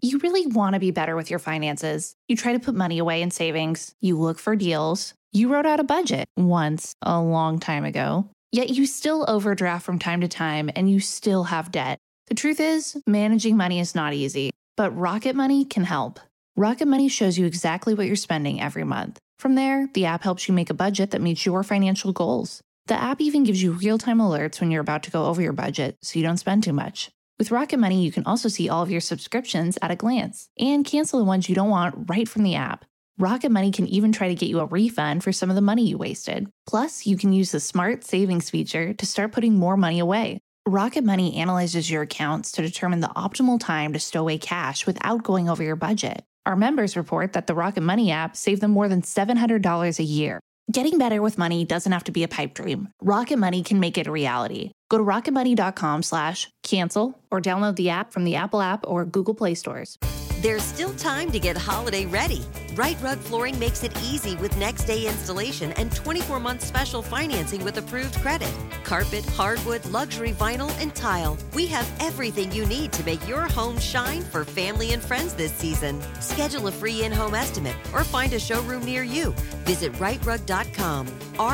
You really want to be better with your finances. You try to put money away in savings. You look for deals. You wrote out a budget once a long time ago. Yet you still overdraft from time to time and you still have debt. The truth is, managing money is not easy, but Rocket Money can help. Rocket Money shows you exactly what you're spending every month. From there, the app helps you make a budget that meets your financial goals. The app even gives you real-time alerts when you're about to go over your budget so you don't spend too much. With Rocket Money, you can also see all of your subscriptions at a glance and cancel the ones you don't want right from the app. Rocket Money can even try to get you a refund for some of the money you wasted. Plus, you can use the Smart Savings feature to start putting more money away. Rocket Money analyzes your accounts to determine the optimal time to stow away cash without going over your budget. Our members report that the Rocket Money app saved them more than $700 a year. Getting better with money doesn't have to be a pipe dream. Rocket Money can make it a reality. Go to rocketmoney.com/cancel or download the app from the Apple App or Google Play stores. There's still time to get holiday ready. Right Rug Flooring makes it easy with next-day installation and 24-month special financing with approved credit. Carpet, hardwood, luxury vinyl, and tile. We have everything you need to make your home shine for family and friends this season. Schedule a free in-home estimate or find a showroom near you. Visit rightrug.com,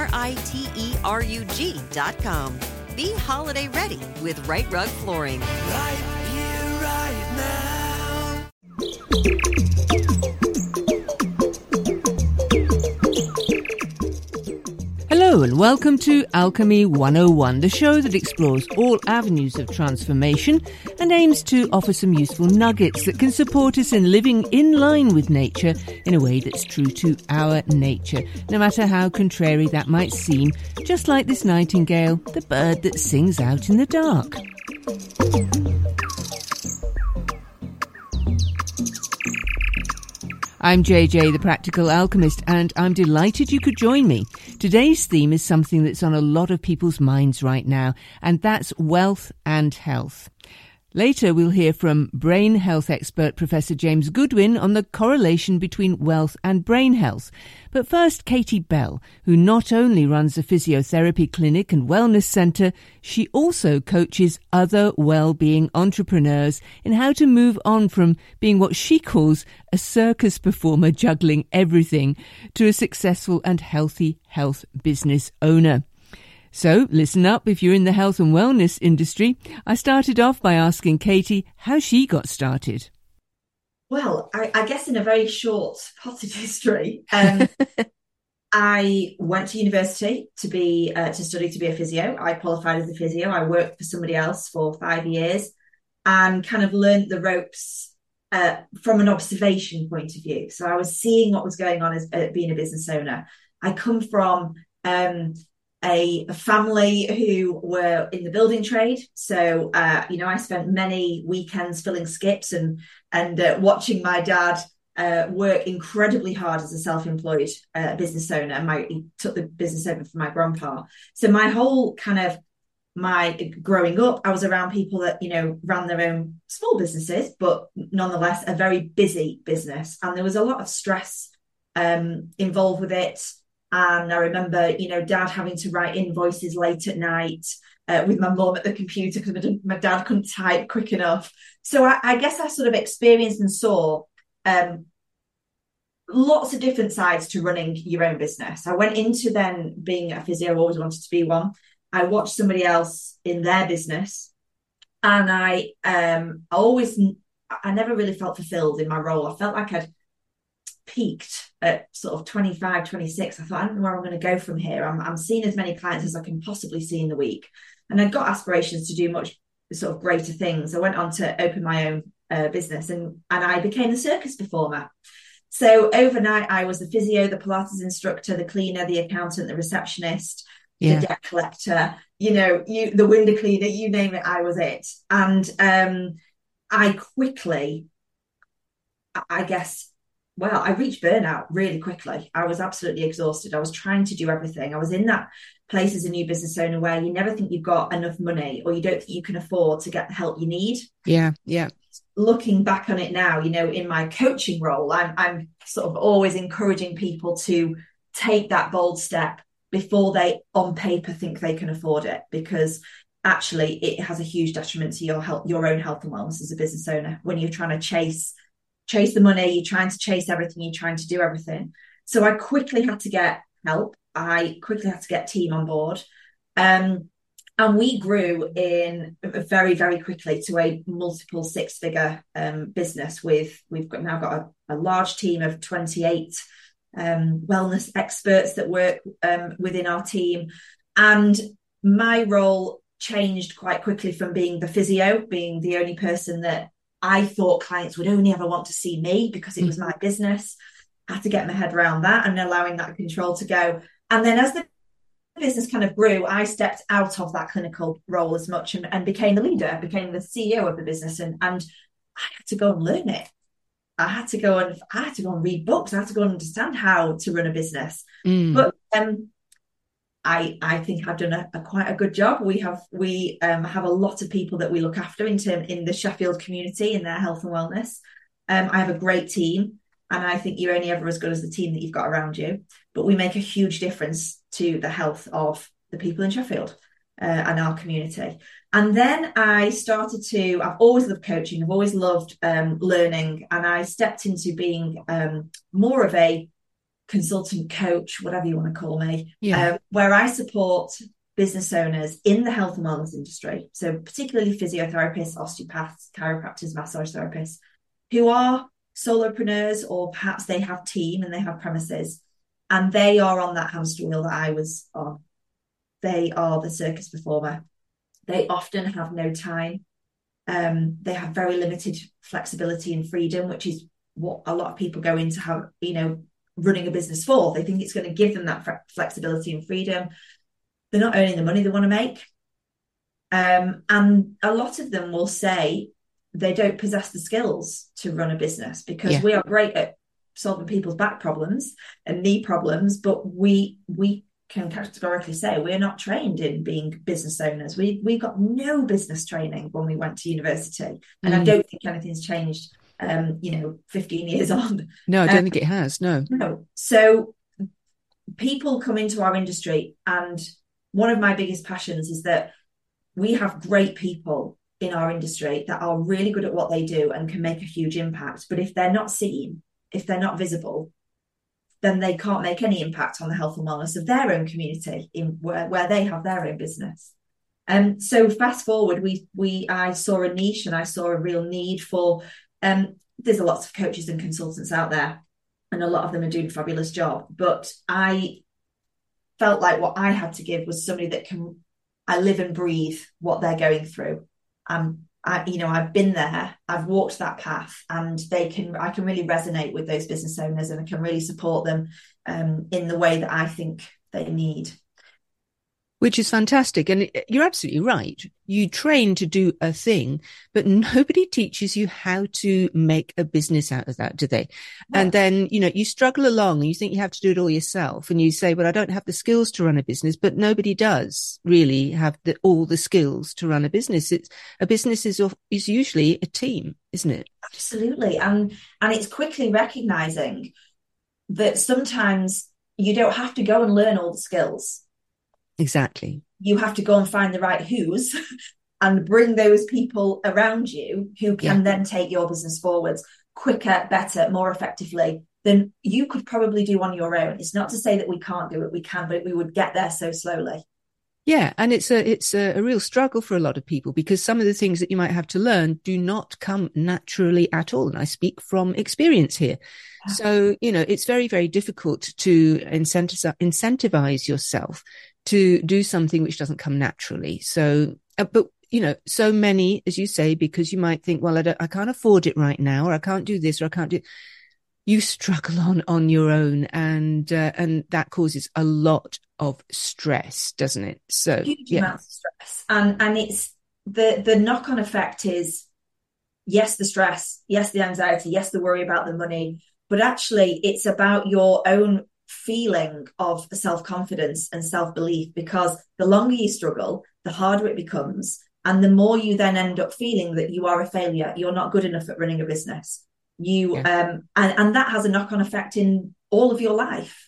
RITERUG.com. Be holiday ready with Right Rug Flooring. Right here, right now. Hello and welcome to Alchemy 101, the show that explores all avenues of transformation and aims to offer some useful nuggets that can support us in living in line with nature in a way that's true to our nature, no matter how contrary that might seem, just like this nightingale, the bird that sings out in the dark. I'm JJ, the Practical Alchemist, and I'm delighted you could join me. Today's theme is something that's on a lot of people's minds right now, and that's wealth and health. Later, we'll hear from brain health expert Professor James Goodwin on the correlation between wealth and brain health. But first, Katie Bell, who not only runs a physiotherapy clinic and wellness centre, she also coaches other well-being entrepreneurs in how to move on from being what she calls a circus performer juggling everything to a successful and healthy health business owner. So, listen up if you're in the health and wellness industry. I started off by asking Katie how she got started. Well, I guess in a very short potted history, I went to university to study to be a physio. I qualified as a physio. I worked for somebody else for 5 years and kind of learned the ropes from an observation point of view. So I was seeing what was going on as being a business owner. I come from a family who were in the building trade. So, I spent many weekends filling skips and watching my dad work incredibly hard as a self-employed business owner. He took the business over from my grandpa. So my whole my growing up, I was around people that, ran their own small businesses, but nonetheless a very busy business. And there was a lot of stress involved with it. And I remember, Dad having to write invoices late at night with my mum at the computer because my dad couldn't type quick enough. So I guess I sort of experienced and saw lots of different sides to running your own business. I went into then being a physio, always wanted to be one. I watched somebody else in their business and I never really felt fulfilled in my role. I felt like I'd peaked at sort of 25, 26. I thought, I don't know where I'm going to go from here. I'm seeing as many clients as I can possibly see in the week. And I've got aspirations to do much sort of greater things. I went on to open my own business and I became the circus performer. So overnight, I was the physio, the Pilates instructor, the cleaner, the accountant, the receptionist, the debt collector, the window cleaner, you name it, I was it. And I quickly, I reached burnout really quickly. I was absolutely exhausted. I was trying to do everything. I was in that place as a new business owner where you never think you've got enough money or you don't think you can afford to get the help you need. Yeah. Looking back on it now, in my coaching role, I'm sort of always encouraging people to take that bold step before they, on paper, think they can afford it, because actually it has a huge detriment to your health, your own health and wellness as a business owner when you're trying to chase chase the money, you're trying to chase everything, you're trying to do everything. So I quickly had to get help. I quickly had to get team on board. And we grew in very, very quickly to a multiple six-figure business. We've now got a large team of 28 wellness experts that work within our team. And my role changed quite quickly from being the physio, being the only person that I thought clients would only ever want to see me because it was my business. I had to get my head around that and allowing that control to go. And then as the business kind of grew, I stepped out of that clinical role as much and became the leader, became the CEO of the business. And I had to go and learn it. I had to go and read books. I had to go and understand how to run a business. But I think I've done quite a good job. We have a lot of people that we look after in the Sheffield community in their health and wellness. I have a great team, and I think you're only ever as good as the team that you've got around you. But we make a huge difference to the health of the people in Sheffield and our community. And then I've always loved coaching. I've always loved learning. And I stepped into being more of a consultant coach, whatever you want to call me, where I support business owners in the health and wellness industry. So particularly physiotherapists, osteopaths, chiropractors, massage therapists, who are solopreneurs, or perhaps they have team and they have premises, and they are on that hamster wheel that I was on. They are the circus performer. They often have no time. They have very limited flexibility and freedom, which is what a lot of people go into running a business for. They think it's going to give them that flexibility and freedom. They're not earning the money they want to make. And a lot of them will say they don't possess the skills to run a business because we are great at solving people's back problems and knee problems, but we can categorically say we're not trained in being business owners. We got no business training when we went to university, and I don't think anything's changed 15 years on. No, I don't think it has. No. So people come into our industry, and one of my biggest passions is that we have great people in our industry that are really good at what they do and can make a huge impact. But if they're not seen, if they're not visible, then they can't make any impact on the health and wellness of their own community where they have their own business. So fast forward, I saw a niche, and I saw a real need for, there's a lot of coaches and consultants out there, and a lot of them are doing a fabulous job. But I felt like what I had to give was somebody that I live and breathe what they're going through. I've been there, I've walked that path, and I can really resonate with those business owners, and I can really support them in the way that I think they need. Which is fantastic. And you're absolutely right. You train to do a thing, but nobody teaches you how to make a business out of that, do they? Yeah. And then, you struggle along and you think you have to do it all yourself. And you say, well, I don't have the skills to run a business, but nobody does really have all the skills to run a business. A business is usually a team, isn't it? Absolutely. And it's quickly recognizing that sometimes you don't have to go and learn all the skills. Exactly. You have to go and find the right who's and bring those people around you who can then take your business forwards quicker, better, more effectively than you could probably do on your own. It's not to say that we can't do it. We can, but we would get there so slowly. Yeah. And it's a real struggle for a lot of people because some of the things that you might have to learn do not come naturally at all. And I speak from experience here. Yeah. So, it's very, very difficult to incentivize yourself to do something which doesn't come naturally. So, but so many, as you say, because you might think, well, I can't afford it right now, or I can't do this, or I can't do. You struggle on your own, and that causes a lot of stress, doesn't it? So huge amounts of stress, and it's the knock-on effect is yes, the stress, yes, the anxiety, yes, the worry about the money, but actually, it's about your own feeling of self-confidence and self-belief, because the longer you struggle, the harder it becomes, and the more you then end up feeling that you are a failure, you're not good enough at running a business. And that has a knock-on effect in all of your life.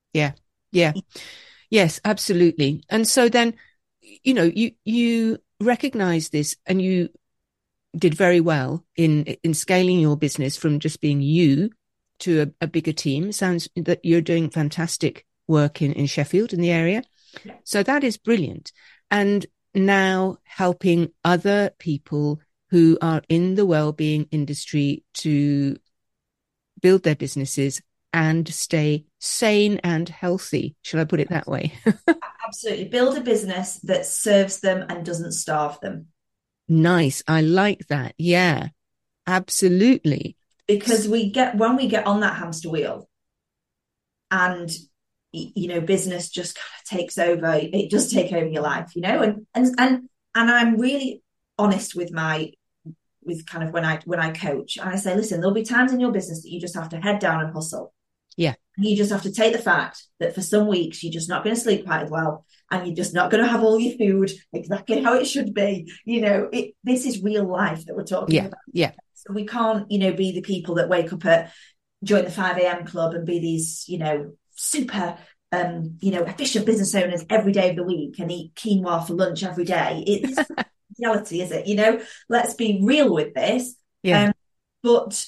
Yes, absolutely. And so then you recognize this, and you did very well in scaling your business from just being you to a bigger team. Sounds that you're doing fantastic work in Sheffield, in the area. Yeah. So that is brilliant. And now helping other people who are in the well-being industry to build their businesses and stay sane and healthy. Shall I put it that way? Absolutely. Build a business that serves them and doesn't starve them. Nice. I like that. Yeah, absolutely. Because when we get on that hamster wheel and, you know, business just kind of takes over, it does take over your life, you know, and I'm really honest with kind of when I coach, and I say, listen, there'll be times in your business that you just have to head down and hustle. Yeah. You just have to take the fact that for some weeks you're just not going to sleep quite as well, and you're just not going to have all your food exactly how it should be. You know, this is real life that we're talking about. Yeah. So we can't, you know, be the people that wake up join the 5 a.m. club and be these, you know, super, you know, efficient business owners every day of the week and eat quinoa for lunch every day. It's reality, is it? You know, let's be real with this. Yeah. But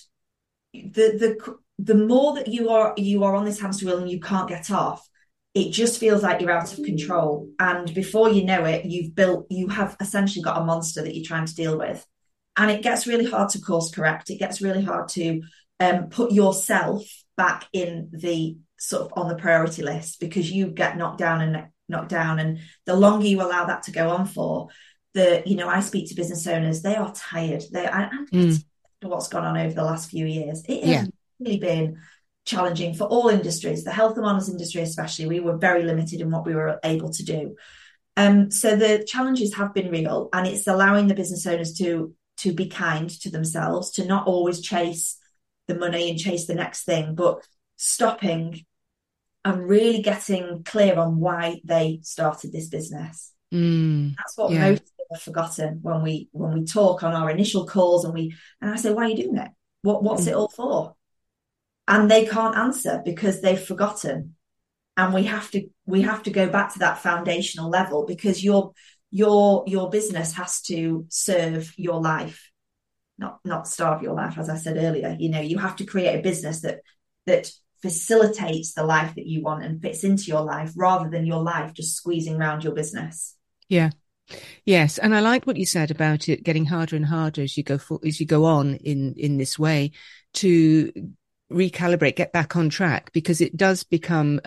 the more that you are on this hamster wheel and you can't get off, it just feels like you're out of control. And before you know it, you have essentially got a monster that you're trying to deal with. And it gets really hard to course correct. It gets really hard to put yourself back in the sort of on the priority list, because you get knocked down. And the longer you allow that to go on for, you know, I speak to business owners, they are tired. I'm what's gone on over the last few years. It has really been challenging for all industries, the health and wellness industry especially. We were very limited in what we were able to do. So the challenges have been real, and it's allowing the business owners to be kind to themselves, to not always chase the money and chase the next thing, but stopping and really getting clear on why they started this business. That's what most people have forgotten when we talk on our initial calls, and I say, why are you doing it? What's it all for? And they can't answer because they've forgotten. And we have to go back to that foundational level, because your business has to serve your life, not starve your life. As I said earlier, you know, you have to create a business that facilitates the life that you want and fits into your life, rather than your life just squeezing around your business. Yeah. Yes. And I like what you said about it getting harder and harder as you go on in this way to recalibrate, get back on track, because it does become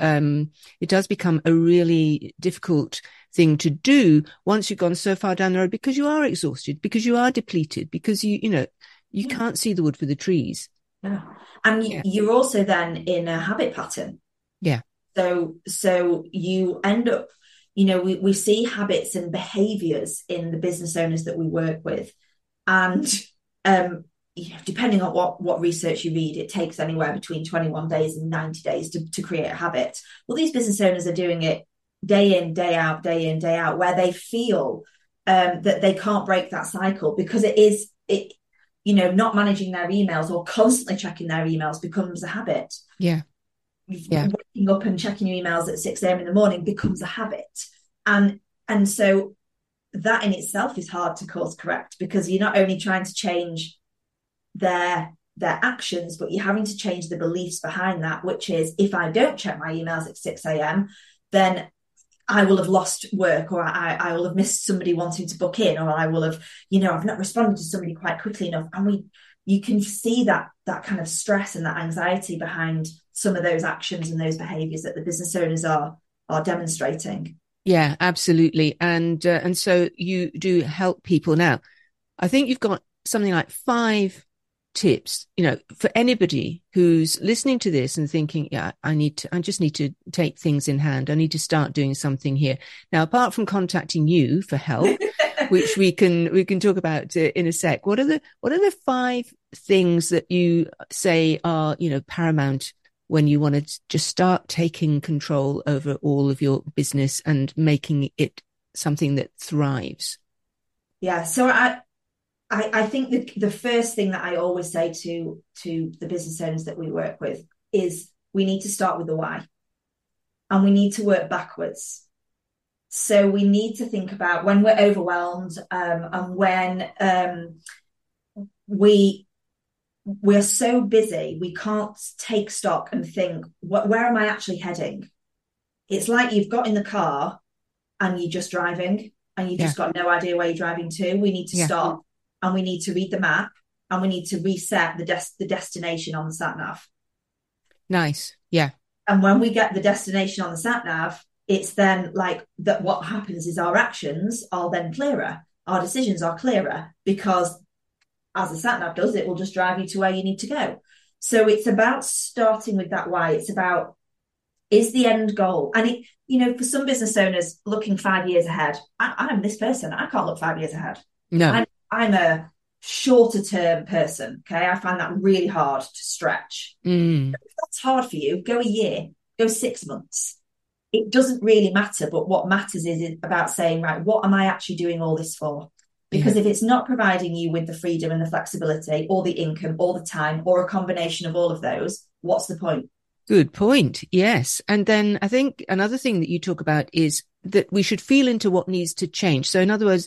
a really difficult thing to do once you've gone so far down the road, because you are exhausted, because you are depleted, because you can't see the wood for the trees. Yeah. And you're also then in a habit pattern. Yeah. So you end up, you know, we see habits and behaviors in the business owners that we work with. And, you know, depending on what research you read, it takes anywhere between 21 days and 90 days to create a habit. Well, these business owners are doing it day in, day out, where they feel that they can't break that cycle, because it you know, not managing their emails or constantly checking their emails becomes a habit. Yeah. Waking up and checking your emails at 6 a.m. in the morning becomes a habit. And so that in itself is hard to course correct, because you're not only trying to change their actions, but you're having to change the beliefs behind that, which is, if I don't check my emails at 6 a.m., then I will have lost work, or I will have missed somebody wanting to book in, or I will have, you know, I've not responded to somebody quite quickly enough. And you can see that kind of stress and that anxiety behind some of those actions and those behaviours that the business owners are demonstrating. Yeah, absolutely. And so you do help people. Now, I think you've got something like 5 tips, you know, for anybody who's listening to this and thinking, yeah, I just need to take things in hand. I need to start doing something here. Now, apart from contacting you for help, which we can talk about in a sec, what are the 5 things that you say are, you know, paramount when you want to just start taking control over all of your business and making it something that thrives? Yeah. So I think the first thing that I always say to the business owners that we work with is, we need to start with the why, and we need to work backwards. So we need to think about when we're overwhelmed, and when we're so busy, we can't take stock and think, where am I actually heading? It's like you've got in the car and you're just driving and you've just got no idea where you're driving to. We need to stop and we need to read the map and we need to reset the destination on the sat nav. Nice. Yeah. And when we get the destination on the sat nav, it's then like that. What happens is our actions are then clearer. Our decisions are clearer because as the sat nav does, it will just drive you to where you need to go. So it's about starting with that why. It's about, is the end goal. And it, you know, for some business owners looking 5 years ahead, I'm this person. I can't look 5 years ahead. No. I'm a shorter term person. Okay. I find that really hard to stretch. If that's hard for you, go a year, go 6 months. It doesn't really matter. But what matters is about saying, right, what am I actually doing all this for? Because if it's not providing you with the freedom and the flexibility or the income or the time or a combination of all of those, what's the point? Good point. Yes. And then I think another thing that you talk about is that we should feel into what needs to change. So in other words,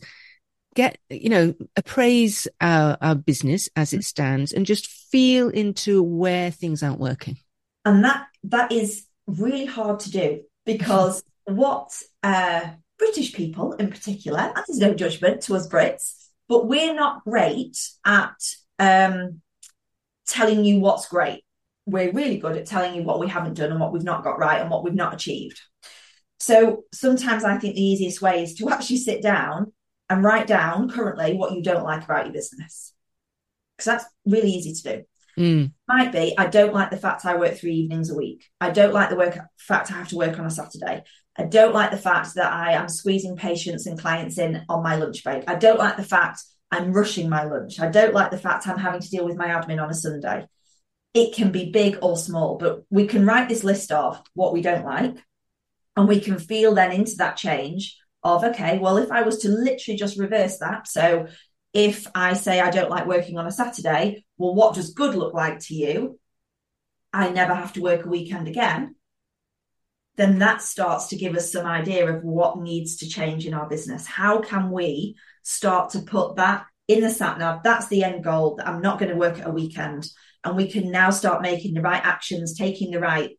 appraise our business as it stands and just feel into where things aren't working. And that is really hard to do because what British people in particular, and there's no judgment to us Brits, but we're not great at telling you what's great. We're really good at telling you what we haven't done and what we've not got right and what we've not achieved. So sometimes I think the easiest way is to actually sit down and write down currently what you don't like about your business. Because that's really easy to do. Might be, I don't like the fact I work 3 evenings a week. I don't like the fact I have to work on a Saturday. I don't like the fact that I am squeezing patients and clients in on my lunch break. I don't like the fact I'm rushing my lunch. I don't like the fact I'm having to deal with my admin on a Sunday. It can be big or small, but we can write this list of what we don't like and we can feel then into that change of, okay, well, if I was to literally just reverse that. So if I say I don't like working on a Saturday, well, what does good look like to you? I never have to work a weekend again. Then that starts to give us some idea of what needs to change in our business. How can we start to put that in the sat nav? That's the end goal. That I'm not going to work at a weekend. And we can now start making the right actions, taking the right,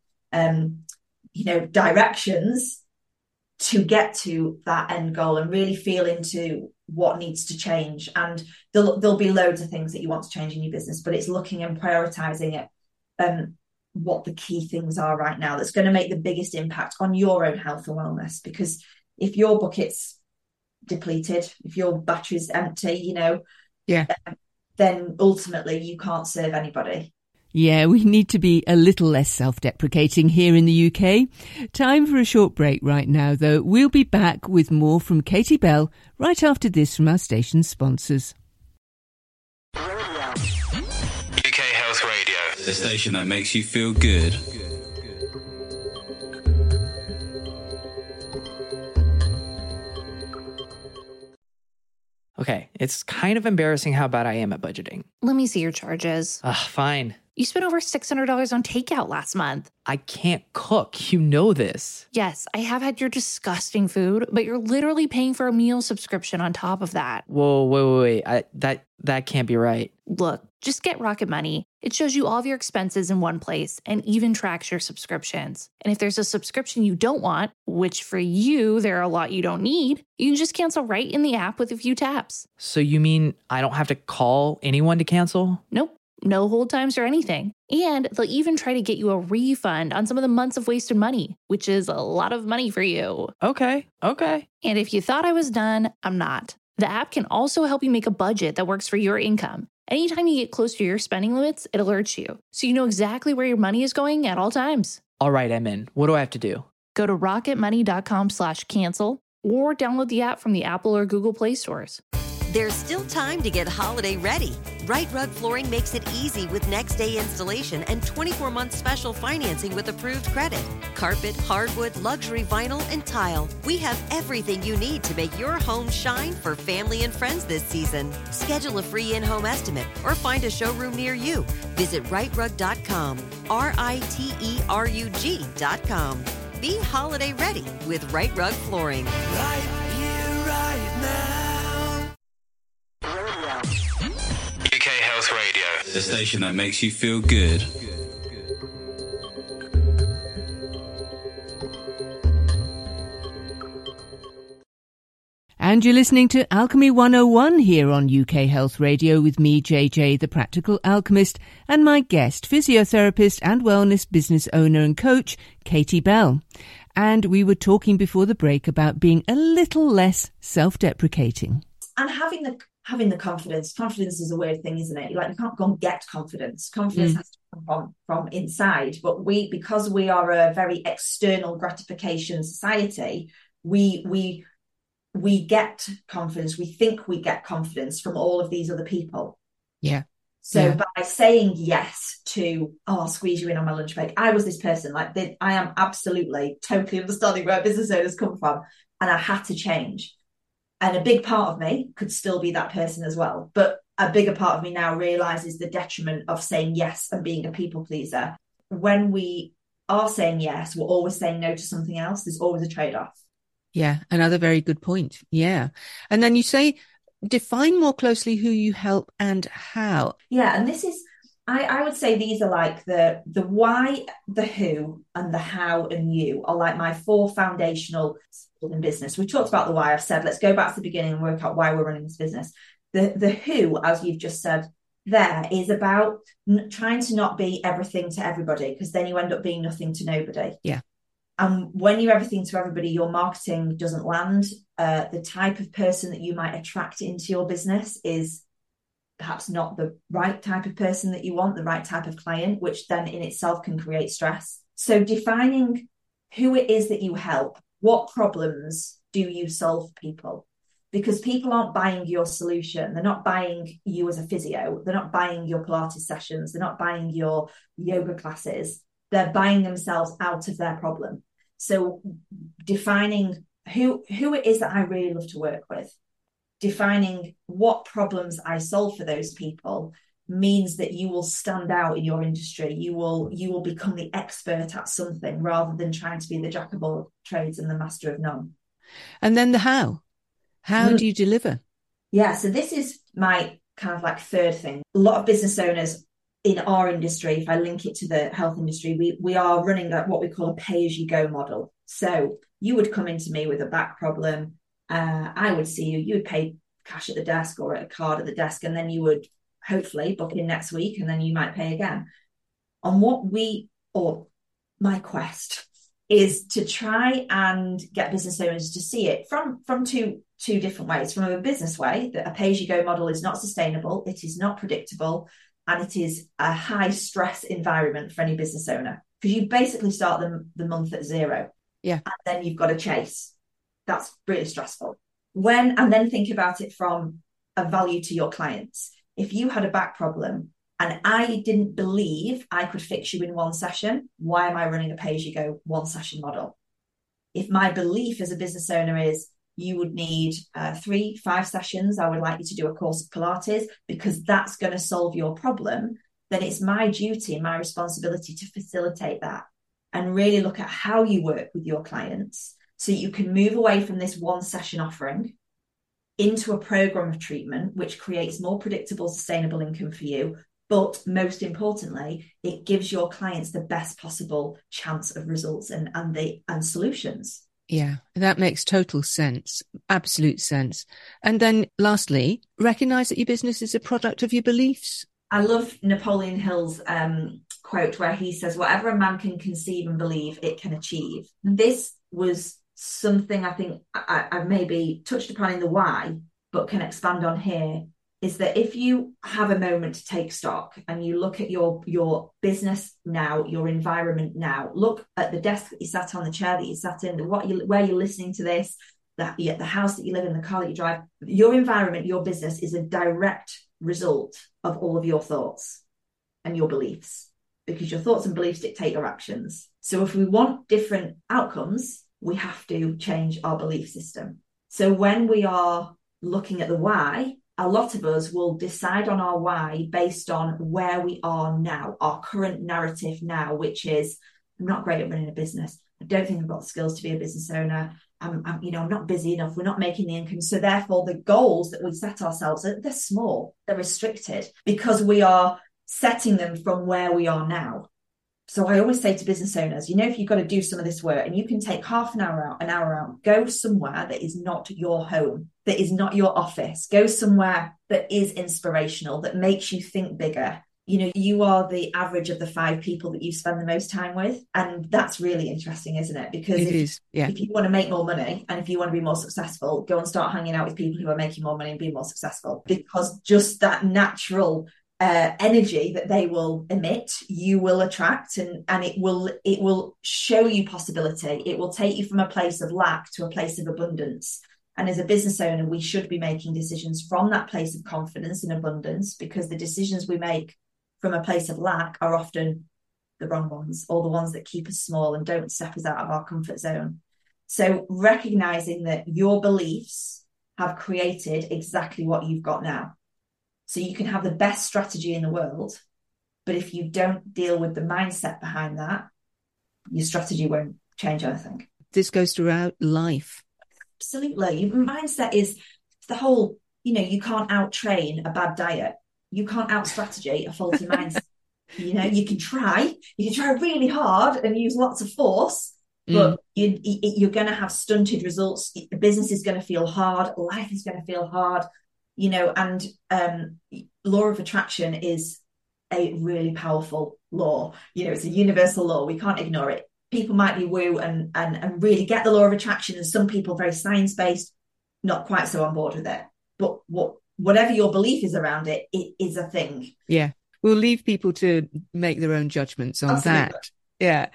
directions to get to that end goal and really feel into what needs to change. And there'll be loads of things that you want to change in your business, but it's looking and prioritizing it, what the key things are right now that's going to make the biggest impact on your own health and wellness. Because if your bucket's depleted, if your battery's empty, then ultimately you can't serve anybody. Yeah, we need to be a little less self-deprecating here in the UK. Time for a short break right now, though. We'll be back with more from Katie Bell right after this from our station sponsors. UK Health Radio, the station that makes you feel good. Okay, it's kind of embarrassing how bad I am at budgeting. Let me see your charges. Fine. You spent over $600 on takeout last month. I can't cook. You know this. Yes, I have had your disgusting food, but you're literally paying for a meal subscription on top of that. Whoa, wait. That can't be right. Look, just get Rocket Money. It shows you all of your expenses in one place and even tracks your subscriptions. And if there's a subscription you don't want, which for you, there are a lot you don't need, you can just cancel right in the app with a few taps. So you mean I don't have to call anyone to cancel? Nope. No hold times or anything. And they'll even try to get you a refund on some of the months of wasted money, which is a lot of money for you. Okay. And if you thought I was done, I'm not. The app can also help you make a budget that works for your income. Anytime you get close to your spending limits, it alerts you, so you know exactly where your money is going at all times. All right, I'm in. What do I have to do? Go to rocketmoney.com/cancel or download the app from the Apple or Google Play stores. There's still time to get holiday ready. Right Rug Flooring makes it easy with next day installation and 24-month special financing with approved credit. Carpet, hardwood, luxury vinyl, and tile. We have everything you need to make your home shine for family and friends this season. Schedule a free in-home estimate or find a showroom near you. Visit rightrug.com, RITERUG.com. Be holiday ready with Right Rug Flooring. Right here, right now. UK Health the station that makes you feel good. And you're listening to Alchemy 101 here on UK Health Radio with me, JJ, the Practical Alchemist, and my guest, physiotherapist and wellness business owner and coach, Katie Bell. And we were talking before the break about being a little less self-deprecating. And having the confidence. Confidence is a weird thing, isn't it? Like, you can't go and get confidence. Confidence has to come from inside. But because we are a very external gratification society, we get confidence. We think we get confidence from all of these other people. Yeah. So by saying yes to, I'll squeeze you in on my lunch break. I was this person, I am absolutely totally understanding where business owners come from. And I had to change. And a big part of me could still be that person as well. But a bigger part of me now realizes the detriment of saying yes and being a people pleaser. When we are saying yes, we're always saying no to something else. There's always a trade-off. Yeah, another very good point. Yeah. And then you say, define more closely who you help and how. Yeah, and this is, I would say these are like the why, the who, and the how and you are like my 4 foundational in business. We talked about the why. I've said, let's go back to the beginning and work out why we're running this business. The who, as you've just said, there is about trying to not be everything to everybody, because then you end up being nothing to nobody. Yeah. And when you're everything to everybody, your marketing doesn't land. The type of person that you might attract into your business is perhaps not the right type of person that you want, the right type of client, which then in itself can create stress. So defining who it is that you help, what problems do you solve for people? Because people aren't buying your solution. They're not buying you as a physio. They're not buying your Pilates sessions. They're not buying your yoga classes. They're buying themselves out of their problem. So defining who it is that I really love to work with, defining what problems I solve for those people means that you will stand out in your industry. You will become the expert at something rather than trying to be the jack of all trades and the master of none. And then the how. How do you deliver? Yeah, so this is my kind of like third thing. A lot of business owners in our industry, if I link it to the health industry, we are running what we call a pay-as-you-go model. So you would come into me with a back problem. I would see you would pay cash at the desk or a card at the desk, and then you would hopefully book in next week, and then you might pay again. And my quest is to try and get business owners to see it from two different ways. From a business way, that a pay-as-you-go model is not sustainable, it is not predictable, and it is a high stress environment for any business owner, because you basically start the month at 0. Yeah. And then you've got to chase. That's really stressful. And then think about it from a value to your clients. If you had a back problem and I didn't believe I could fix you in one session, why am I running a pay-as-you-go 1 session model? If my belief as a business owner is you would need 3-5 sessions, I would like you to do a course of Pilates because that's going to solve your problem, then it's my duty and my responsibility to facilitate that and really look at how you work with your clients so you can move away from this 1 session offering into a program of treatment, which creates more predictable, sustainable income for you. But most importantly, it gives your clients the best possible chance of results and solutions. Yeah, that makes total sense. Absolute sense. And then lastly, recognize that your business is a product of your beliefs. I love Napoleon Hill's quote where he says, whatever a man can conceive and believe, it can achieve. This was something I think I've maybe touched upon in the why, but can expand on here, is that if you have a moment to take stock and you look at your business now, your environment now, look at the desk that you sat on, the chair that you sat in, where you're listening to this, the house that you live in, the car that you drive, your environment, your business is a direct result of all of your thoughts and your beliefs, because your thoughts and beliefs dictate your actions. So if we want different outcomes, we have to change our belief system. So when we are looking at the why, a lot of us will decide on our why based on where we are now, our current narrative now, which is, I'm not great at running a business. I don't think I've got the skills to be a business owner. I'm not busy enough. We're not making the income. So therefore, the goals that we set ourselves, they're small, they're restricted, because we are setting them from where we are now. So I always say to business owners, if you've got to do some of this work and you can take half an hour out, go somewhere that is not your home, that is not your office, go somewhere that is inspirational, that makes you think bigger. You are the average of the 5 people that you spend the most time with. And that's really interesting, isn't it? Because if you want to make more money and if you want to be more successful, go and start hanging out with people who are making more money and being more successful, because just that natural energy that they will emit, you will attract, and it will show you possibility. It will take you from a place of lack to a place of abundance. And as a business owner, we should be making decisions from that place of confidence and abundance, because the decisions we make from a place of lack are often the wrong ones, or the ones that keep us small and don't step us out of our comfort zone. So recognizing that your beliefs have created exactly what you've got now. So you can have the best strategy in the world, but if you don't deal with the mindset behind that, your strategy won't change anything. This goes throughout life. Absolutely. Your mindset is the whole, you can't out-train a bad diet. You can't out-strategy a faulty mindset. You can try really hard and use lots of force, but you're going to have stunted results. The business is going to feel hard. Life is going to feel hard. And law of attraction is a really powerful law. It's a universal law. We can't ignore it. People might be woo and really get the law of attraction, and some people very science-based, not quite so on board with it. But whatever your belief is around it, it is a thing. Yeah. We'll leave people to make their own judgments on that. Yeah.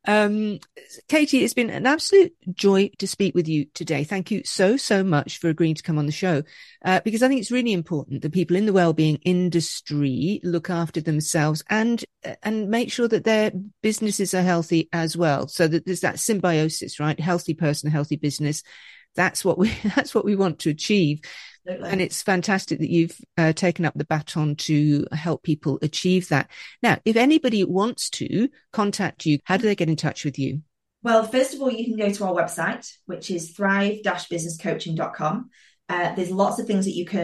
Katie, it's been an absolute joy to speak with you today. Thank you so much for agreeing to come on the show, because I think it's really important that people in the wellbeing industry look after themselves and make sure that their businesses are healthy as well, so that there's that symbiosis, right? Healthy person, healthy business. That's what we want to achieve. Absolutely. And it's fantastic that you've taken up the baton to help people achieve that. Now, if anybody wants to contact you, how do they get in touch with you? Well, first of all, you can go to our website, which is thrive-businesscoaching.com. There's lots of things that you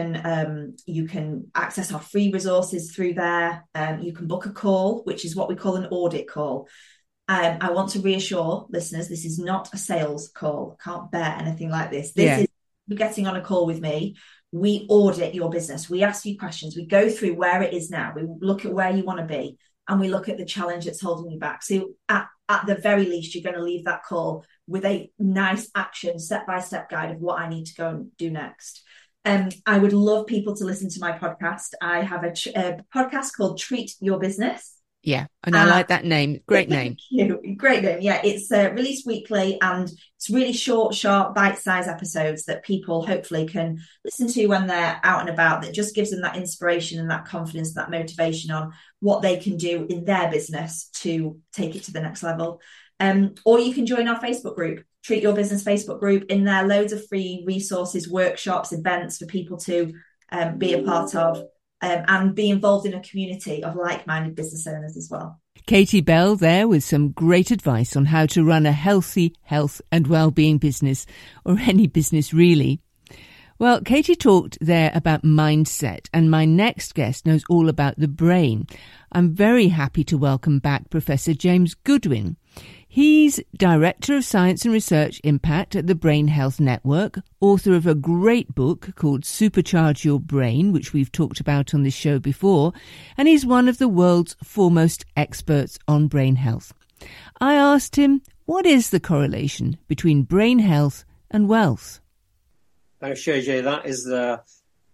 can access our free resources through there. You can book a call, which is what we call an audit call. I want to reassure listeners, this is not a sales call. I can't bear anything like this. This is you getting on a call with me. We audit your business. We ask you questions. We go through where it is now. We look at where you want to be, and we look at the challenge that's holding you back. So at the very least, you're going to leave that call with a nice action, step-by-step guide of what I need to go and do next. I would love people to listen to my podcast. I have a podcast called Treat Your Business. Yeah, and I like that name. Great name. Great name. Yeah, it's released weekly, and it's really short, sharp, bite-sized episodes that people hopefully can listen to when they're out and about, that just gives them that inspiration and that confidence, that motivation on what they can do in their business to take it to the next level. Or you can join our Facebook group, Treat Your Business Facebook group. In there, loads of free resources, workshops, events for people to be a part of. And be involved in a community of like-minded business owners as well. Katie Bell there with some great advice on how to run a healthy health and well-being business, or any business really. Well, Katie talked there about mindset, and my next guest knows all about the brain. I'm very happy to welcome back Professor James Goodwin. He's Director of Science and Research Impact at the Brain Health Network, author of a great book called Supercharge Your Brain, which we've talked about on this show before, and he's one of the world's foremost experts on brain health. I asked him, what is the correlation between brain health and wealth? Thanks, JJ. That is the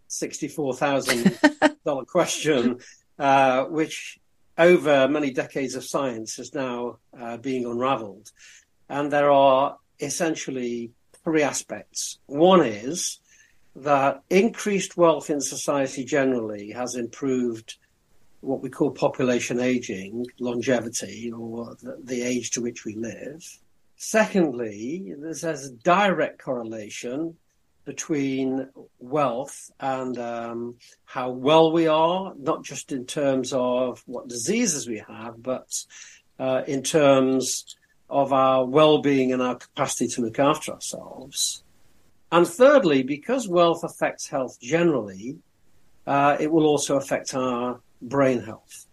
$64,000 question, which over many decades of science is now being unraveled. And there are essentially three aspects. One is that increased wealth in society generally has improved what we call population aging, longevity, or the age to which we live. Secondly, there's a direct correlation between wealth and how well we are, not just in terms of what diseases we have, but in terms of our well-being and our capacity to look after ourselves. And thirdly, because wealth affects health generally, it will also affect our brain health.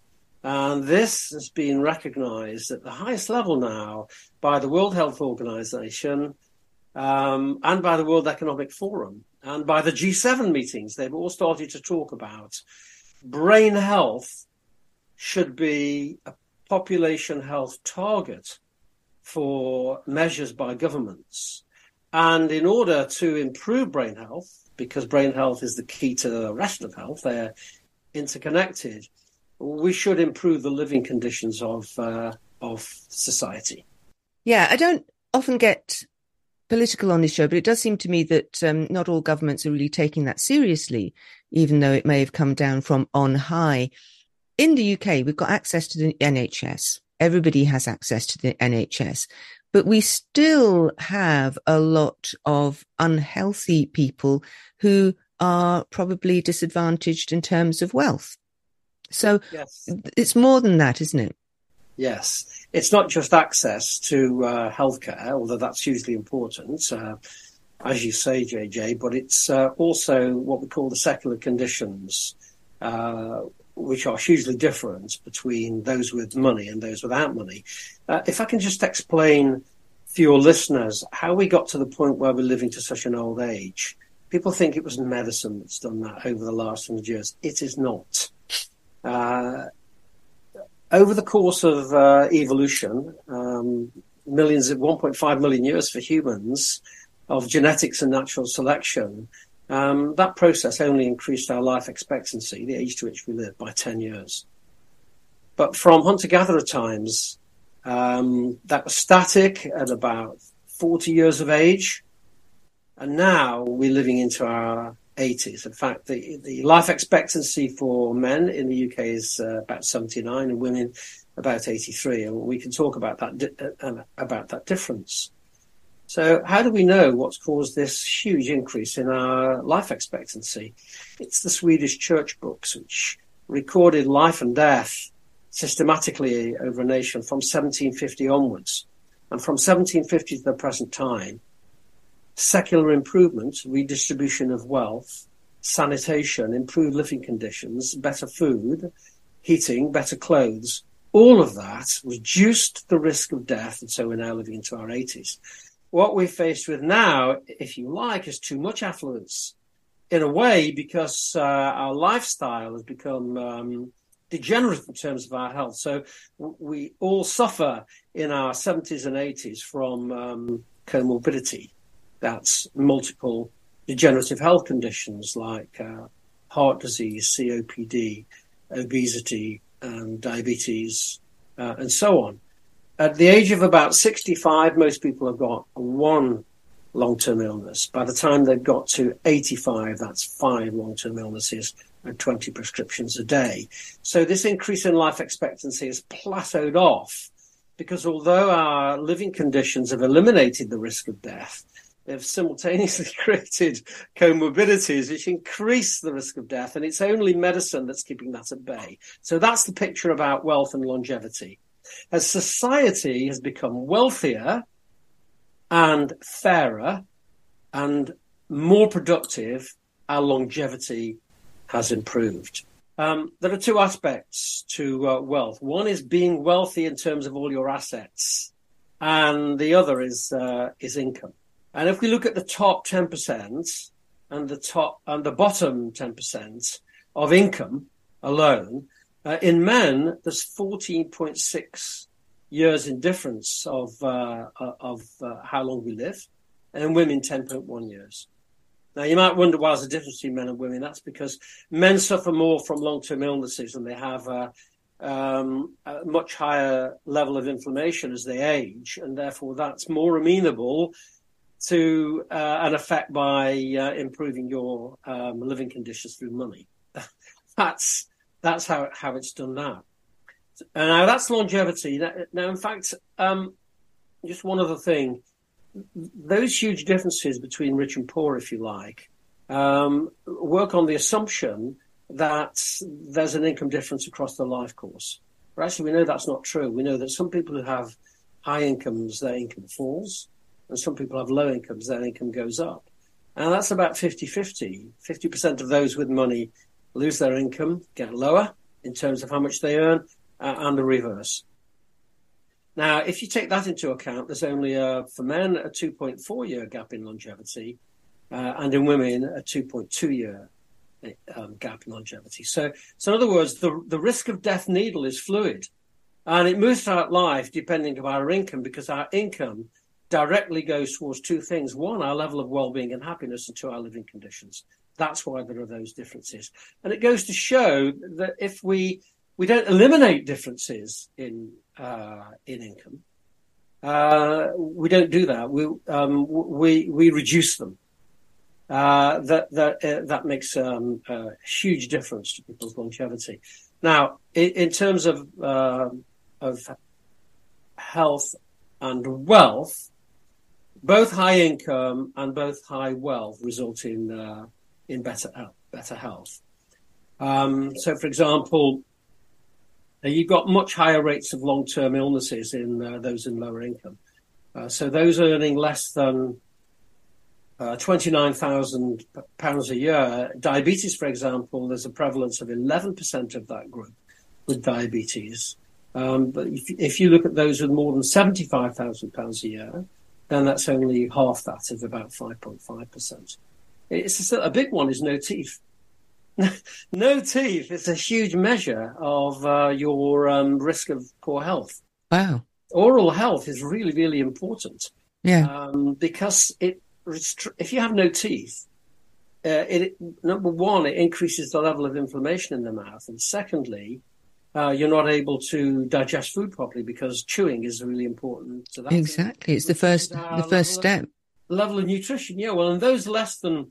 And this has been recognized at the highest level now by the World Health Organization and by the World Economic Forum and by the G7 meetings. They've all started to talk about brain health should be a population health target for measures by governments. And in order to improve brain health, because brain health is the key to the rest of health, they're interconnected, we should improve the living conditions of society. Yeah, I don't often get political on this show, but it does seem to me that not all governments are really taking that seriously, even though it may have come down from on high. In the UK, we've got access to the NHS. Everybody has access to the NHS, but we still have a lot of unhealthy people who are probably disadvantaged in terms of wealth. So yes. It's more than that, isn't it? Yes. It's not just access to healthcare, although that's hugely important, as you say, JJ, but it's also what we call the secular conditions, which are hugely different between those with money and those without money. If I can just explain for your listeners how we got to the point where we're living to such an old age. People think it was medicine that's done that over the last 100 years. It is not. Over the course of evolution, millions of 1.5 million years for humans of genetics and natural selection, that process only increased our life expectancy, the age to which we live, by 10 years. But from hunter-gatherer times, that was static at about 40 years of age. And now we're living into our 80s. In fact, the life expectancy for men in the UK is about 79 and women about 83. And we can talk about that difference. So how do we know what's caused this huge increase in our life expectancy? It's the Swedish church books, which recorded life and death systematically over a nation from 1750 onwards. And from 1750 to the present time, secular improvements, redistribution of wealth, sanitation, improved living conditions, better food, heating, better clothes, all of that reduced the risk of death, and so we're now living into our 80s. What we're faced with now, if you like, is too much affluence in a way because our lifestyle has become degenerate in terms of our health. So we all suffer in our 70s and 80s from comorbidity. That's multiple degenerative health conditions like heart disease, COPD, obesity, diabetes, and so on. At the age of about 65, most people have got one long-term illness. By the time they've got to 85, that's 5 long-term illnesses and 20 prescriptions a day. So this increase in life expectancy has plateaued off because although our living conditions have eliminated the risk of death, they've simultaneously created comorbidities which increase the risk of death, and it's only medicine that's keeping that at bay. So that's the picture about wealth and longevity. As society has become wealthier and fairer and more productive, our longevity has improved. There are two aspects to wealth. One is being wealthy in terms of all your assets, and the other is income. And if we look at the top 10% and the bottom 10% of income alone, in men, there's 14.6 years in difference of how long we live, and in women, 10.1 years. Now, you might wonder why there's a difference between men and women. That's because men suffer more from long-term illnesses, and they have a much higher level of inflammation as they age, and therefore that's more amenable to an effect by improving your living conditions through money. That's how it's done now. Now, that's longevity. Now, in fact, just one other thing. Those huge differences between rich and poor, if you like, work on the assumption that there's an income difference across the life course. But actually, we know that's not true. We know that some people who have high incomes, their income falls, and some people have low incomes, their income goes up. And that's about 50-50. 50% of those with money lose their income, get lower in terms of how much they earn, and the reverse. Now, if you take that into account, there's only, for men, a 2.4-year gap in longevity, and in women, a 2.2-year gap in longevity. So in other words, the risk of death needle is fluid, and it moves throughout life depending on our income, because our income directly goes towards two things. One, our level of well-being and happiness, and two, our living conditions. That's why there are those differences. And it goes to show that if we don't eliminate differences in income, we don't do that. We reduce them. That makes a huge difference to people's longevity. Now, in terms of health and wealth, both high income and both high wealth result in better health. So, for example, you've got much higher rates of long-term illnesses in those in lower income. So those earning less than £29,000 a year, diabetes, for example, there's a prevalence of 11% of that group with diabetes. But if you look at those with more than £75,000 a year, then that's only half that, of about 5.5%. It's a big one is no teeth. No teeth is a huge measure of your risk of poor health. Wow. Oral health is really, really important. Yeah. Because if you have no teeth, number one, it increases the level of inflammation in the mouth. And secondly, you're not able to digest food properly, because chewing is really important to that. Exactly. It's the first step. Level of nutrition, yeah. Well, and those less than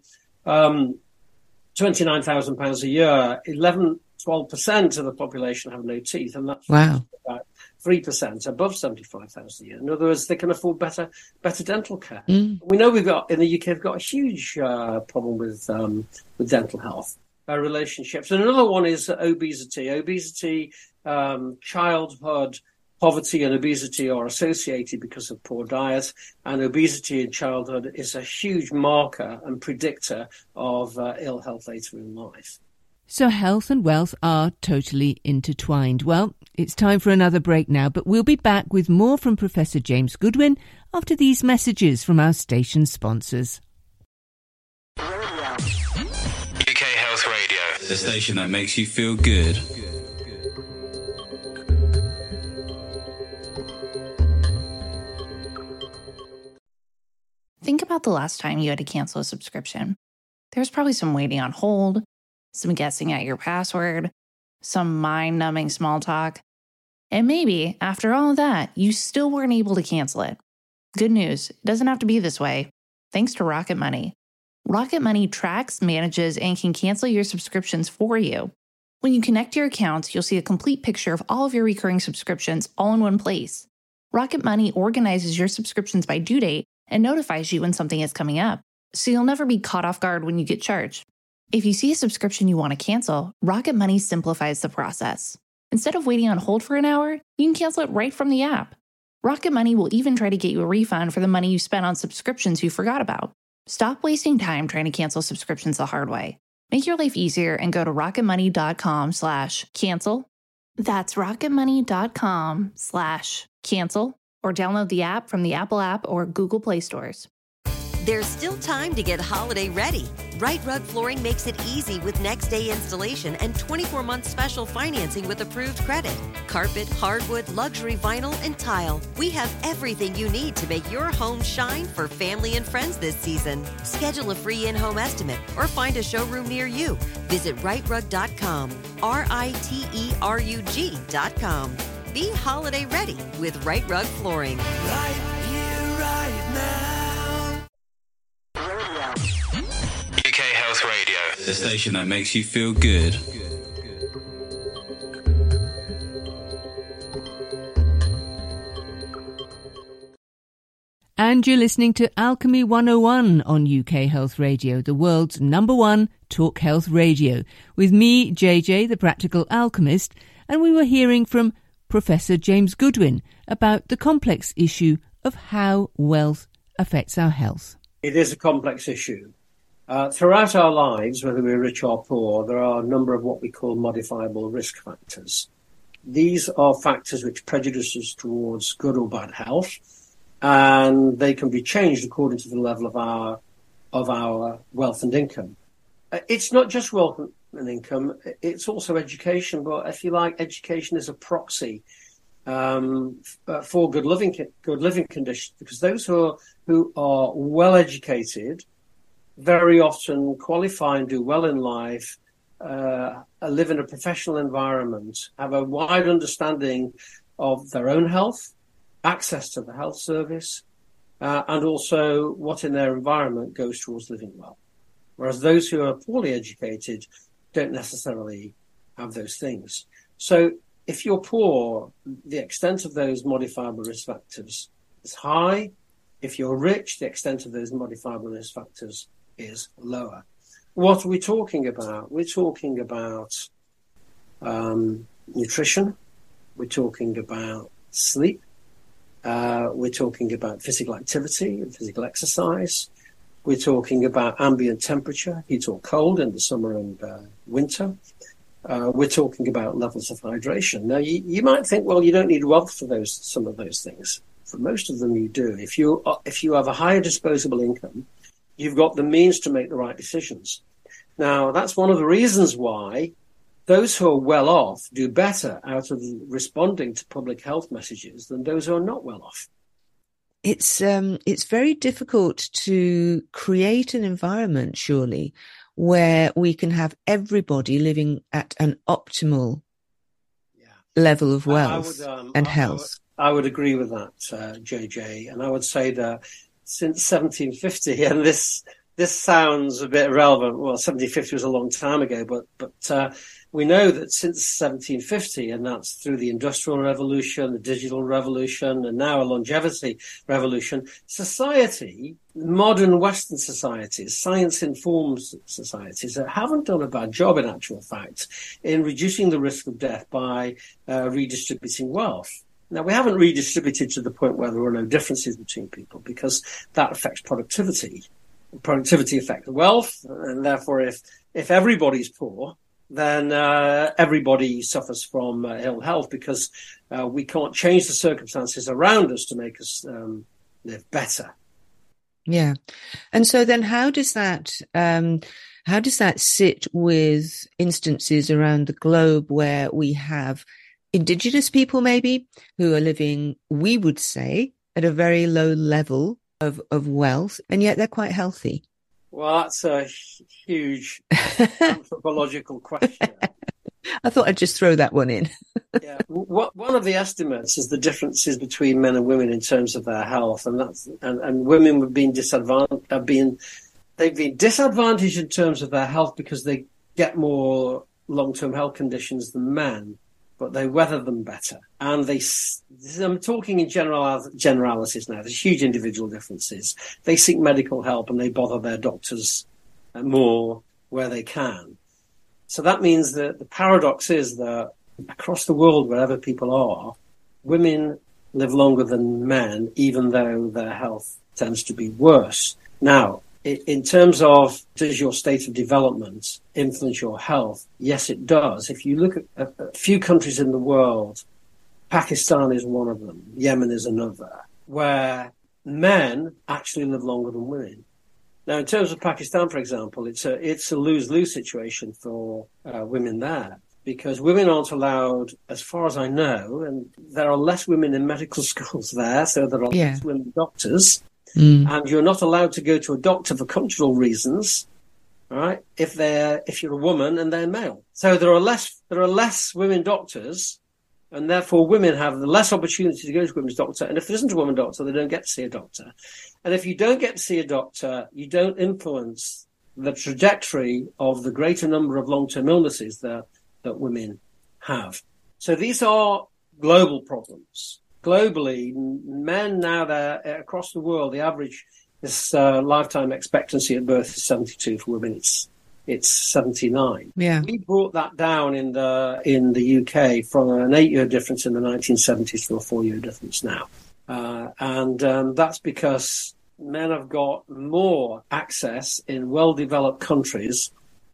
£29,000 a year, 12% of the population have no teeth, and that's wow. About 3% above 75,000 a year. In other words, they can afford better dental care. We know in the UK, we've got a huge problem with dental health relationships. And another one is obesity. Childhood poverty and obesity are associated because of poor diet, and obesity in childhood is a huge marker and predictor of ill health later in life. So health and wealth are totally intertwined. Well, it's time for another break now, but we'll be back with more from Professor James Goodwin after these messages from our station sponsors. UK Health Radio, the station that makes you feel good. Think about the last time you had to cancel a subscription. There's probably some waiting on hold, some guessing at your password, some mind-numbing small talk. And maybe, after all of that, you still weren't able to cancel it. Good news, it doesn't have to be this way. Thanks to Rocket Money. Rocket Money tracks, manages, and can cancel your subscriptions for you. When you connect your accounts, you'll see a complete picture of all of your recurring subscriptions all in one place. Rocket Money organizes your subscriptions by due date and notifies you when something is coming up, so you'll never be caught off guard when you get charged. If you see a subscription you want to cancel, Rocket Money simplifies the process. Instead of waiting on hold for an hour, you can cancel it right from the app. Rocket Money will even try to get you a refund for the money you spent on subscriptions you forgot about. Stop wasting time trying to cancel subscriptions the hard way. Make your life easier and go to rocketmoney.com/cancel. That's rocketmoney.com/cancel. Or download the app from the Apple App or Google Play stores. There's still time to get holiday ready. Right Rug Flooring makes it easy with next day installation and 24-month special financing with approved credit. Carpet, hardwood, luxury vinyl, and tile. We have everything you need to make your home shine for family and friends this season. Schedule a free in-home estimate or find a showroom near you. Visit rightrug.com, RITERUG.com. Be holiday ready with Right Rug Flooring. Right here, right now. UK Health Radio, the station that makes you feel good. And you're listening to Alchemy 101 on UK Health Radio, the world's #1 talk health radio, with me, JJ, the practical alchemist, and we were hearing from Professor James Goodwin about the complex issue of how wealth affects our health. It is a complex issue. Throughout our lives, whether we're rich or poor, there are a number of what we call modifiable risk factors. These are factors which prejudice us towards good or bad health, and they can be changed according to the level of our wealth and income. It's not just wealth and income; it's also education. But if you like, education is a proxy for good living conditions, because those who are well educated very often qualify and do well in life, live in a professional environment, have a wide understanding of their own health, access to the health service, and also what in their environment goes towards living well. Whereas those who are poorly educated don't necessarily have those things. So if you're poor, the extent of those modifiable risk factors is high. If you're rich, the extent of those modifiable risk factors is lower. What are we talking about? We're talking about nutrition. We're talking about sleep. We're talking about physical activity and physical exercise. We're talking about ambient temperature, heat or cold in the summer and winter. We're talking about levels of hydration. Now, you might think, well, you don't need wealth for some of those things. For most of them, you do. If you have a higher disposable income, you've got the means to make the right decisions. Now, that's one of the reasons why those who are well off do better out of responding to public health messages than those who are not well off. It's very difficult to create an environment, surely, where we can have everybody living at an optimal level of wealth and health. I would agree with that, JJ, and I would say that since 1750, and this sounds a bit irrelevant. Well, 1750 was a long time ago, but we know that since 1750, and that's through the Industrial Revolution, the Digital Revolution, and now a longevity revolution, society, modern Western societies, science-informed societies, haven't done a bad job, in actual fact, in reducing the risk of death by redistributing wealth. Now, we haven't redistributed to the point where there are no differences between people, because that affects productivity. Productivity affects wealth, and therefore, if everybody's poor, then everybody suffers from ill health, because we can't change the circumstances around us to make us live better. Yeah, and so then how does that sit with instances around the globe where we have indigenous people maybe who are living, we would say, at a very low level of wealth, and yet they're quite healthy? Well, that's a huge anthropological question. I thought I'd just throw that one in. Yeah, one of the estimates is the differences between men and women in terms of their health, and women have been they've been disadvantaged in terms of their health because they get more long-term health conditions than men, but they weather them better. And I'm talking in generalities now. There's huge individual differences. They seek medical help and they bother their doctors more where they can. So that means that the paradox is that across the world, wherever people are, women live longer than men, even though their health tends to be worse. Now, in terms of, does your state of development influence your health? Yes, it does. If you look at a few countries in the world, Pakistan is one of them, Yemen is another, where men actually live longer than women. Now, in terms of Pakistan, for example, it's a lose-lose situation for women there, because women aren't allowed, as far as I know, and there are less women in medical schools there, so there are less women doctors. And you're not allowed to go to a doctor for cultural reasons, right? If you're a woman and they're male. So there are less women doctors, and therefore women have the less opportunity to go to a women's doctor. And if there isn't a woman doctor, they don't get to see a doctor. And if you don't get to see a doctor, you don't influence the trajectory of the greater number of long-term illnesses that women have. So these are global problems. Globally, men now, across the world, the average lifetime expectancy at birth is 72. For women, it's 79. Yeah. We brought that down in the UK from an 8-year difference in the 1970s to a 4-year difference now. And that's because men have got more access in well-developed countries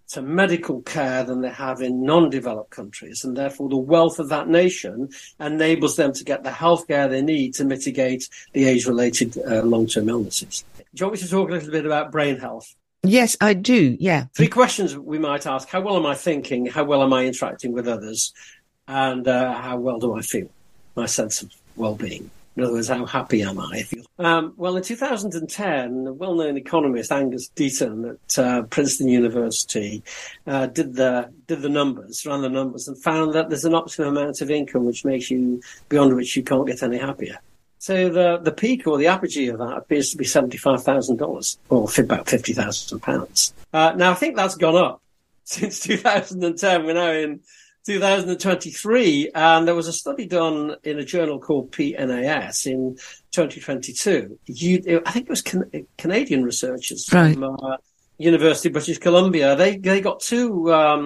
to medical care than they have in non-developed countries, and therefore the wealth of that nation enables them to get the healthcare they need to mitigate the age-related long-term illnesses. Do you want me to talk a little bit about brain health? Yes, I do. Yeah. 3 questions we might ask: how well am I thinking? How well am I interacting with others? And how well do I feel? My sense of well-being. In other words, how happy am I? Well, in 2010, a well-known economist, Angus Deaton at Princeton University, did the numbers, ran the numbers, and found that there's an optimum amount of income which makes you, beyond which you can't get any happier. So the peak or the apogee of that appears to be $75,000, or about £50,000. Now, I think that's gone up since 2010. We're now in 2023, and there was a study done in a journal called PNAS in 2022. I think it was Canadian researchers from University of British Columbia. They got two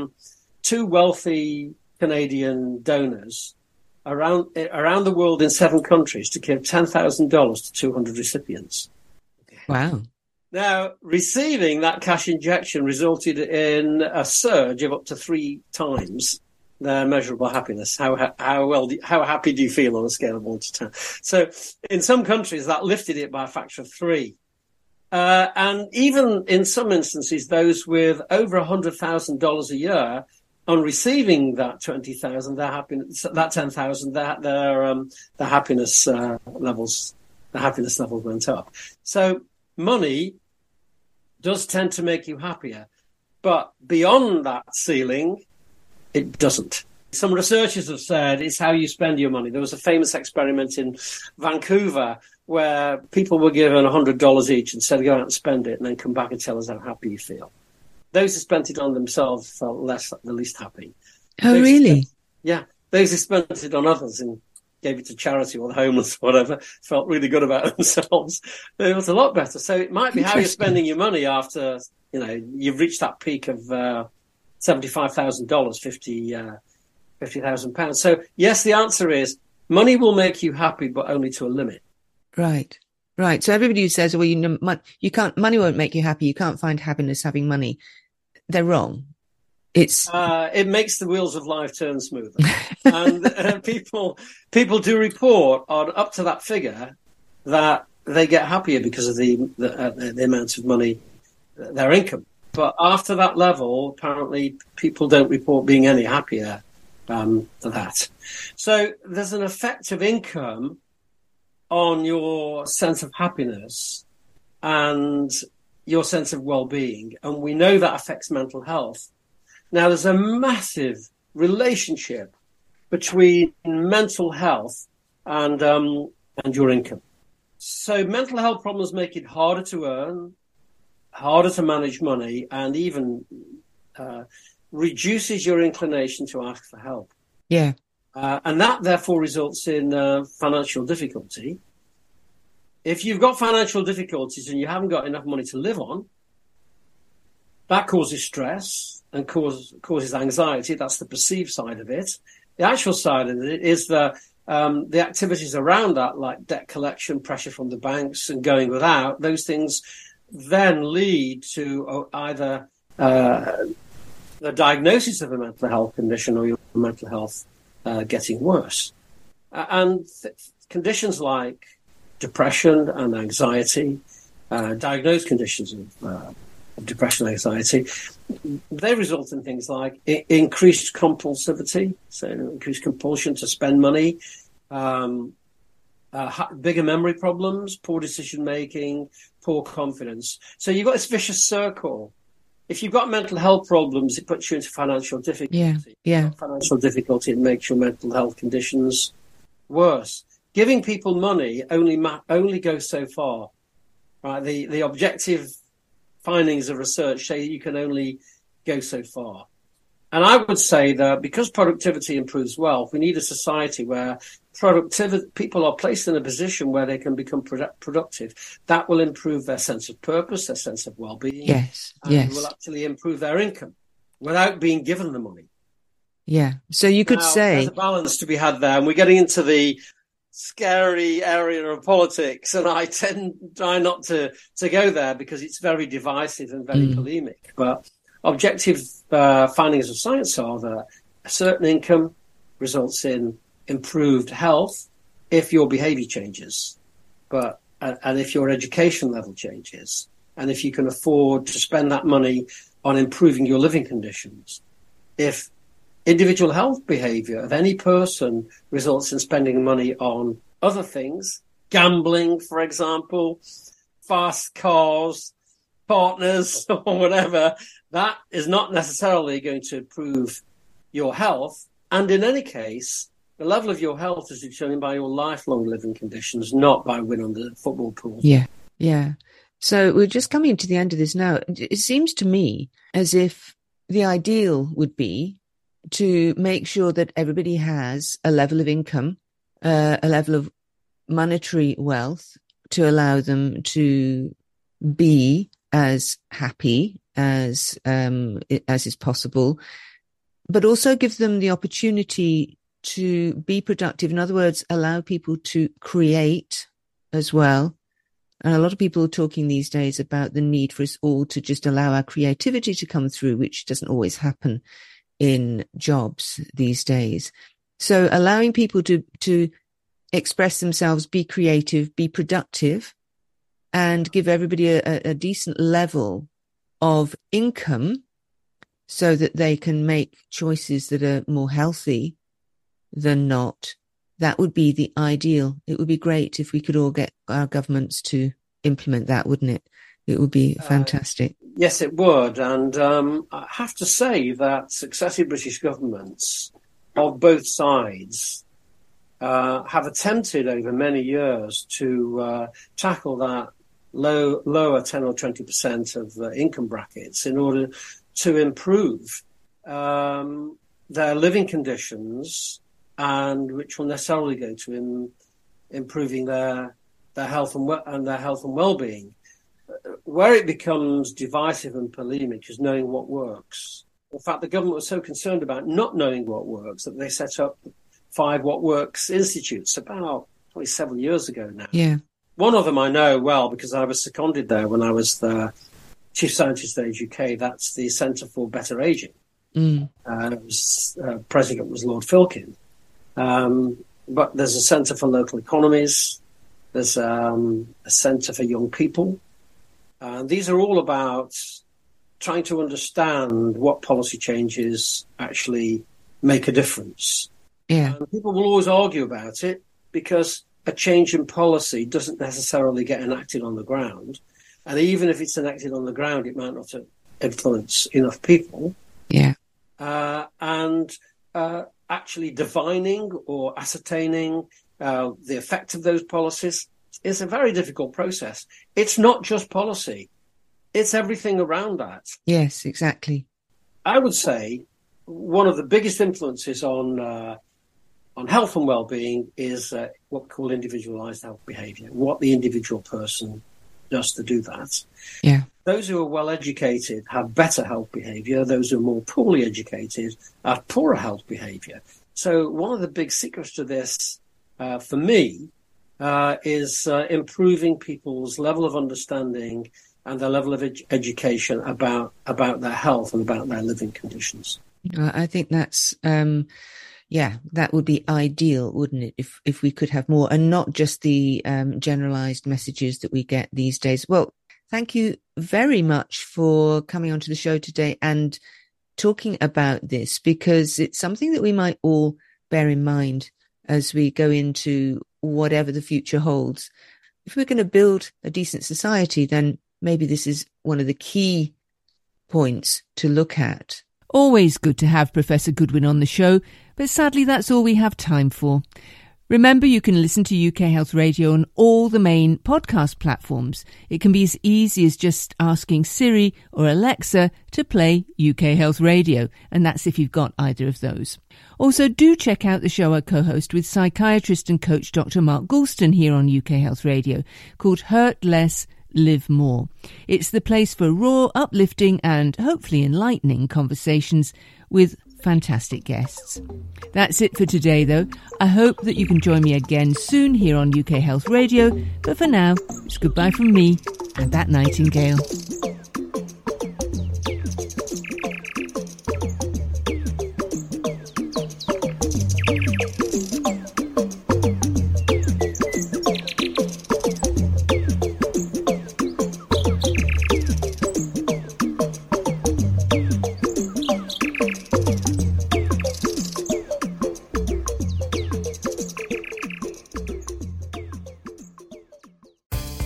wealthy Canadian donors around the world in 7 countries to give $10,000 to 200 recipients. Wow. Now, receiving that cash injection resulted in a surge of up to 3 times their measurable happiness. How happy do you feel on a scale of 1 to 10? So in some countries that lifted it by a factor of 3. And even in some instances, those with over $100,000 a year, on receiving that 20,000, their happiness, that 10,000, their happiness levels went up. So money does tend to make you happier, but beyond that ceiling, it doesn't. Some researchers have said it's how you spend your money. There was a famous experiment in Vancouver where people were given $100 each and said, go out and spend it and then come back and tell us how happy you feel. Those who spent it on themselves felt the least happy. Oh, really? Those who spent it on others and gave it to charity or the homeless or whatever felt really good about themselves. It was a lot better. So it might be how you're spending your money after, you've reached that peak of $75,000, £50,000. So yes, the answer is money will make you happy, but only to a limit. Right. So everybody who says, well, money won't make you happy. You can't find happiness having money. They're wrong. It makes the wheels of life turn smoother. And people do report on up to that figure that they get happier because of the amount of money, their income. But after that level, apparently people don't report being any happier than that. So there's an effect of income on your sense of happiness and your sense of well-being. And we know that affects mental health. Now, there's a massive relationship between mental health and your income. So mental health problems make it harder to earn, harder to manage money, and even reduces your inclination to ask for help. Yeah. And that, therefore, results in financial difficulty. If you've got financial difficulties and you haven't got enough money to live on, that causes stress and causes anxiety. That's the perceived side of it. The actual side of it is the activities around that, like debt collection, pressure from the banks, and going without. Those things then lead to either the diagnosis of a mental health condition or your mental health getting worse. And conditions like depression and anxiety, diagnosed conditions of depression and anxiety, they result in things like increased compulsivity, so increased compulsion to spend money, bigger memory problems, poor decision-making, poor confidence. So you've got this vicious circle. If you've got mental health problems, it puts you into financial difficulty. Yeah. Financial difficulty, it makes your mental health conditions worse. Giving people money only goes so far. Right? The objective findings of research say you can only go so far. And I would say that because productivity improves wealth, we need a society where people are placed in a position where they can become productive. That will improve their sense of purpose, their sense of well-being. Yes. And will actually improve their income without being given the money. Yeah. So you could say there's a balance to be had there, and we're getting into the scary area of politics, and I try not to go there because it's very divisive and very polemic. But objective findings of science are that a certain income results in improved health if your behavior changes, and if your education level changes, and if you can afford to spend that money on improving your living conditions. If individual health behavior of any person results in spending money on other things, gambling, for example, fast cars, partners, or whatever, that is not necessarily going to improve your health. And in any case, the level of your health is determined by your lifelong living conditions, not by winning the football pool. Yeah. So we're just coming to the end of this now. It seems to me as if the ideal would be to make sure that everybody has a level of income, a level of monetary wealth to allow them to be as happy as is possible, but also give them the opportunity to be productive. In other words, allow people to create as well. And a lot of people are talking these days about the need for us all to just allow our creativity to come through, which doesn't always happen in jobs these days. So allowing people to express themselves, be creative, be productive, and give everybody a decent level of income so that they can make choices that are more healthy than not. That would be the ideal. It would be great if we could all get our governments to implement that, wouldn't it? It would be fantastic. Yes, it would. And I have to say that successive British governments of both sides have attempted over many years to tackle that lower 10 or 20% of income brackets in order to improve their living conditions, and which will necessarily go to improving their health and their health and well-being. Where it becomes divisive and polemic is knowing what works. In fact, the government was so concerned about not knowing what works that they set up 5 What Works institutes about probably several years ago now. Yeah. One of them I know well because I was seconded there when I was the chief scientist at Age UK. That's the Centre for Better Ageing. President was Lord Filkin. But there's a Centre for Local Economies. There's a Centre for Young People. These are all about trying to understand what policy changes actually make a difference. Yeah. And people will always argue about it because a change in policy doesn't necessarily get enacted on the ground. And even if it's enacted on the ground, it might not influence enough people. Yeah. Actually divining or ascertaining the effect of those policies is a very difficult process. It's not just policy. It's everything around that. Yes, exactly. I would say one of the biggest influences on health and well-being is what we call individualized health behavior, what the individual person does to do that. Yeah. Those who are well-educated have better health behavior. Those who are more poorly educated have poorer health behavior. So one of the big secrets to this, for me, is improving people's level of understanding and their level of education about their health and about their living conditions. I think that's, that would be ideal, wouldn't it? If we could have more and not just the generalized messages that we get these days. Well, thank you very much for coming onto the show today and talking about this, because it's something that we might all bear in mind as we go into whatever the future holds. If we're going to build a decent society, then maybe this is one of the key points to look at. Always good to have Professor Goodwin on the show, but sadly that's all we have time for. Remember, you can listen to UK Health Radio on all the main podcast platforms. It can be as easy as just asking Siri or Alexa to play UK Health Radio, and that's if you've got either of those. Also, do check out the show I co-host with psychiatrist and coach Dr. Mark Goulston here on UK Health Radio, called Hurt Less, Live More. It's the place for raw, uplifting and hopefully enlightening conversations with fantastic guests. That's it for today, though. I hope that you can join me again soon here on UK Health Radio, but for now, it's goodbye from me and that Nightingale.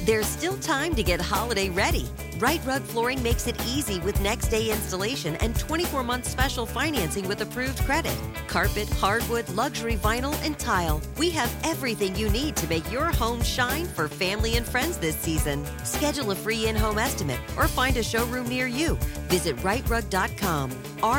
There's still time to get holiday ready. Right Rug Flooring makes it easy with next-day installation and 24-month special financing with approved credit. Carpet, hardwood, luxury vinyl, and tile. We have everything you need to make your home shine for family and friends this season. Schedule a free in-home estimate or find a showroom near you. Visit rightrug.com,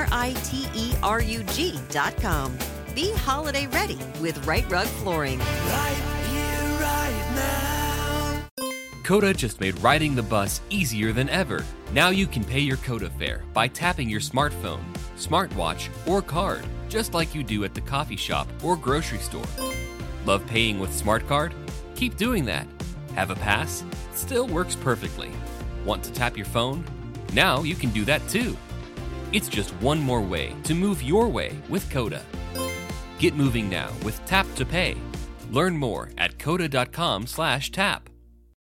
RITERUG.com. Be holiday ready with Right Rug Flooring. Right here, right now. Coda just made riding the bus easier than ever. Now you can pay your Coda fare by tapping your smartphone, smartwatch, or card, just like you do at the coffee shop or grocery store. Love paying with SmartCard? Keep doing that. Have a pass? Still works perfectly. Want to tap your phone? Now you can do that too. It's just one more way to move your way with Coda. Get moving now with Tap to Pay. Learn more at coda.com/tap.